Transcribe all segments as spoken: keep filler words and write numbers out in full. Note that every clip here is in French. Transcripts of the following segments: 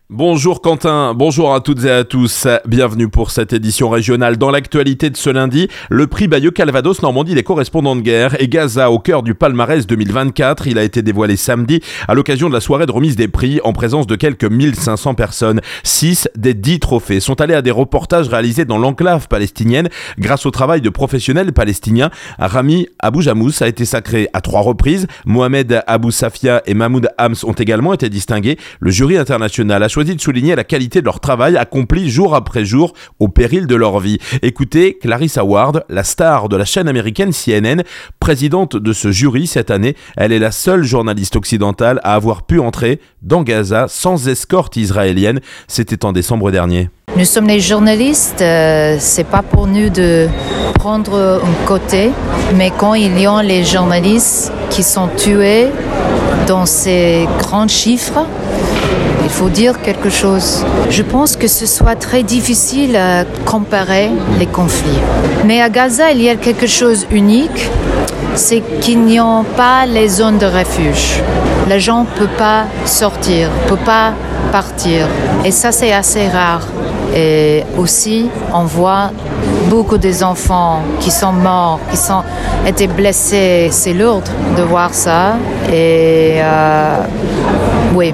Bonjour Quentin, bonjour à toutes et à tous, bienvenue pour cette édition régionale. Dans l'actualité de ce lundi, le prix Bayeux Calvados Normandie des correspondants de guerre et Gaza au cœur du palmarès deux mille vingt-quatre. Il a été dévoilé samedi à l'occasion de la soirée de remise des prix en présence de quelques mille cinq cents personnes. Six des dix trophées sont allés à des reportages réalisés dans l'enclave palestinienne grâce au travail de professionnels palestiniens. Rami Abou Jamous a été sacré à trois reprises. Mohamed Abou Safia et Mahmoud Hams ont également été distingués. Le jury international a choisi de souligner la qualité de leur travail accompli jour après jour au péril de leur vie. Écoutez Clarissa Ward, la star de la chaîne américaine C N N, présidente de ce jury cette année. Elle est la seule journaliste occidentale à avoir pu entrer dans Gaza sans escorte israélienne. C'était en décembre dernier. Nous sommes les journalistes, euh, c'est pas pour nous de prendre un côté, mais quand il y a les journalistes qui sont tués dans ces grands chiffres, il faut dire quelque chose. Je pense que ce soit très difficile à comparer les conflits. Mais à Gaza, il y a quelque chose d'unique, c'est qu'il n'y a pas les zones de refuge. Les gens ne peuvent pas sortir, ne peuvent pas partir. Et ça, c'est assez rare. Et aussi, on voit beaucoup des enfants qui sont morts, qui ont été blessés. C'est lourd de voir ça. Et euh, oui,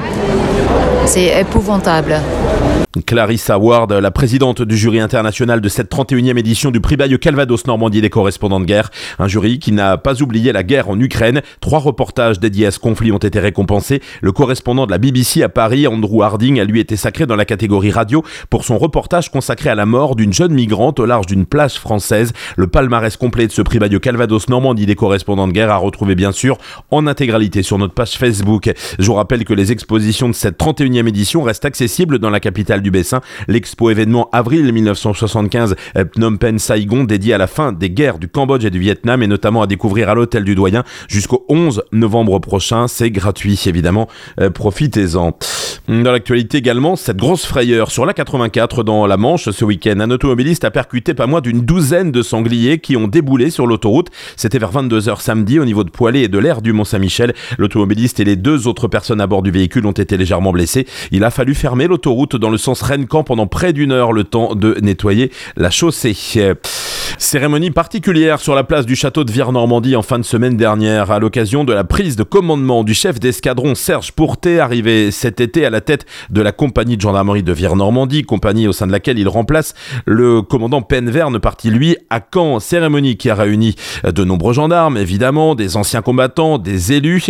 c'est épouvantable. Clarissa Ward, la présidente du jury international de cette trente et unième édition du prix Bayeux Calvados Normandie des correspondants de guerre. Un jury qui n'a pas oublié la guerre en Ukraine. Trois reportages dédiés à ce conflit ont été récompensés. Le correspondant de la B B C à Paris, Andrew Harding, a lui été sacré dans la catégorie radio pour son reportage consacré à la mort d'une jeune migrante au large d'une plage française. Le palmarès complet de ce prix Bayeux Calvados Normandie des correspondants de guerre à retrouver bien sûr en intégralité sur notre page Facebook. Je vous rappelle que les expositions de cette trente et unième édition restent accessibles dans la capitale du Bessin. L'expo événement avril dix-neuf cent soixante-quinze Phnom Penh Saigon, dédié à la fin des guerres du Cambodge et du Vietnam, et notamment à découvrir à l'hôtel du Doyen jusqu'au onze novembre prochain. C'est gratuit évidemment, euh, profitez-en. Dans l'actualité également, cette grosse frayeur sur l'A quatre-vingt-quatre dans la Manche ce week-end. Un automobiliste a percuté pas moins d'une douzaine de sangliers qui ont déboulé sur l'autoroute. C'était vers vingt-deux heures samedi au niveau de Poilé et de l'aire du Mont-Saint-Michel. L'automobiliste et les deux autres personnes à bord du véhicule ont été légèrement blessés. Il a fallu fermer l'autoroute dans le sens Rennes-Caen pendant près d'une heure, le temps de nettoyer la chaussée. Cérémonie particulière sur la place du château de Vire-Normandie en fin de semaine dernière à l'occasion de la prise de commandement du chef d'escadron Serge Pourtet, arrivé cet été à la tête de la compagnie de gendarmerie de Vire-Normandie, compagnie au sein de laquelle il remplace le commandant Penverne, parti lui à Caen. Cérémonie qui a réuni de nombreux gendarmes, évidemment, des anciens combattants, des élus,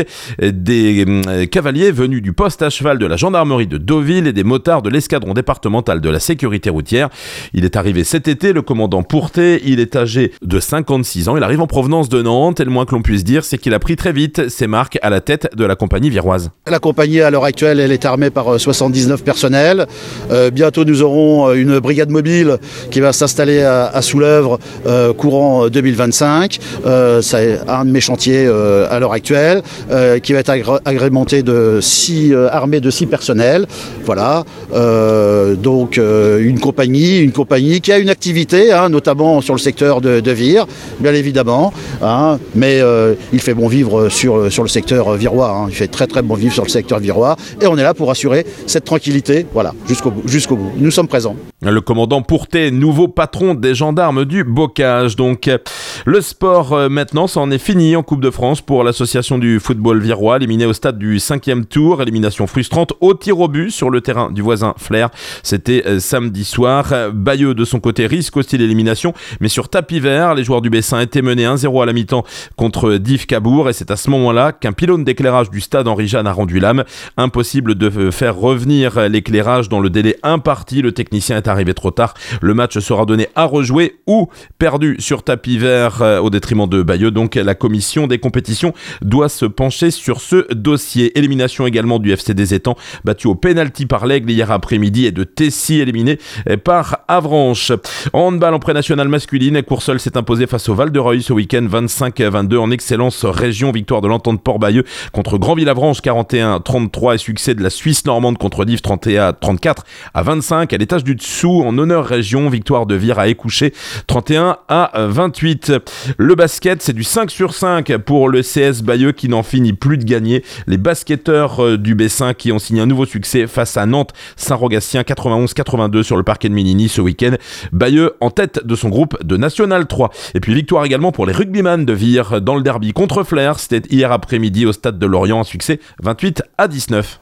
des euh, cavaliers venus du poste à cheval de la gendarmerie de Deauville et des motards de l'escadron départemental de la sécurité routière. Il est arrivé cet été, le commandant Pourtet. Il est âgé de cinquante-six ans. Il arrive en provenance de Nantes et le moins que l'on puisse dire, c'est qu'il a pris très vite ses marques à la tête de la compagnie viroise. La compagnie, à l'heure actuelle, elle est armée par soixante-dix-neuf personnels. Euh, bientôt, nous aurons une brigade mobile qui va s'installer à, à Soulèvre euh, courant deux mille vingt-cinq. Euh, c'est un de mes chantiers euh, à l'heure actuelle euh, qui va être agré- agrémenté de six euh, armées de six personnels. Voilà. Euh, donc, euh, une compagnie, une compagnie qui a une activité, hein, notamment sur le secteur de, de Vire, bien évidemment, hein, mais euh, il fait bon vivre sur, sur le secteur virois, hein, il fait très très bon vivre sur le secteur virois, et on est là pour assurer cette tranquillité, voilà, jusqu'au bout, jusqu'au bout. Nous sommes présents. Le commandant Pourtet, nouveau patron des gendarmes du Bocage. Donc, le sport euh, maintenant, ça en est fini en Coupe de France pour l'association du football virois, éliminé au stade du cinquième tour, élimination frustrante au tir au but sur le terrain du voisin Flers. C'était euh, samedi soir. Bayeux de son côté risque aussi l'élimination, mais sur tapis vert, les joueurs du Bessin étaient menés un zéro à la mi-temps contre Div Cabourg, et c'est à ce moment-là qu'un pylône d'éclairage du stade Henri-Jeanne a rendu l'âme. Impossible de faire revenir l'éclairage dans le délai imparti, le technicien est arrivé trop tard. Le match sera donné à rejouer ou perdu sur tapis vert au détriment de Bayeux. Donc la commission des compétitions doit se pencher sur ce dossier. Élimination également du F C des Étangs, battu au pénalty par l'Aigle hier après-midi, et de Tessy éliminé par Avranches. En handball en pré-national masculin, masculine, Courseulles s'est imposé face au Val-de-Reuil ce week-end, vingt-cinq à vingt-deux en excellence région. Victoire de l'Entente Port-Bayeux contre Grand-Villavranche, quarante et un à trente-trois, et succès de la Suisse normande contre Dives, trente et un à trente-quatre à vingt-cinq. À l'étage du dessous, en honneur région, victoire de Vire à Écouché, trente et un à vingt-huit. Le basket, c'est du cinq sur cinq pour le C S Bayeux qui n'en finit plus de gagner. Les basketteurs du Bessin qui ont signé un nouveau succès face à Nantes Saint-Rogatien, quatre-vingt-onze à quatre-vingt-deux sur le parquet de Minini ce week-end. Bayeux en tête de son groupe de National trois. Et puis victoire également pour les rugbyman de Vire dans le derby contre Flers. C'était hier après-midi au stade de Lorient, un succès vingt-huit à dix-neuf.